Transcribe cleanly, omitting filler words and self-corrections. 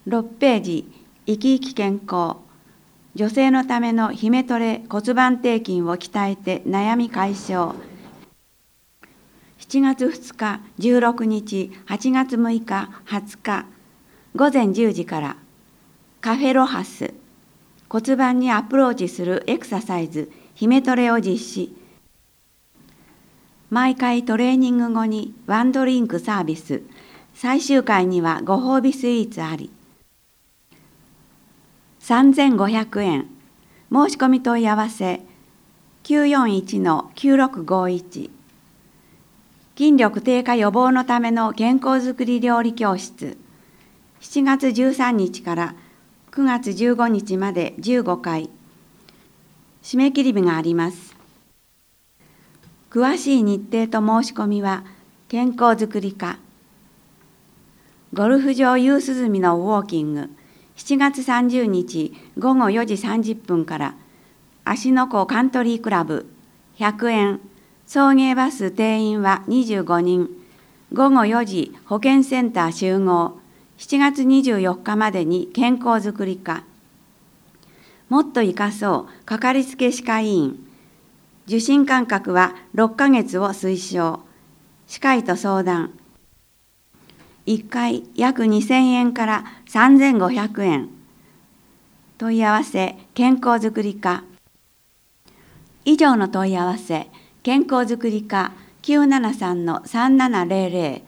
6ページ、生き生き健康。女性のためのヒメトレ骨盤底筋を鍛えて悩み解消。7月2日、16日、8月6日、20日、午前10時から、カフェロハス、骨盤にアプローチするエクササイズ、ヒメトレを実施。毎回トレーニング後にワンドリンクサービス、最終回にはご褒美スイーツあり。3500円。申し込み問い合わせ 941-9651。筋力低下予防のための健康づくり料理教室。7月13日から9月15日まで15回。締め切り日があります。詳しい日程と申し込みは健康づくり課。ゴルフ場夕涼みのウォーキング。7月30日午後4時30分から芦ノ湖カントリークラブ100円。送迎バス定員は25人。午後4時保健センター集合。7月24日までに健康づくり課。もっと生かそうかかりつけ歯科医院。受診間隔は6ヶ月を推奨。歯科医と相談。1回約2000円から3500円。問い合わせ健康づくり課。以上の問い合わせ健康づくり課 973-3700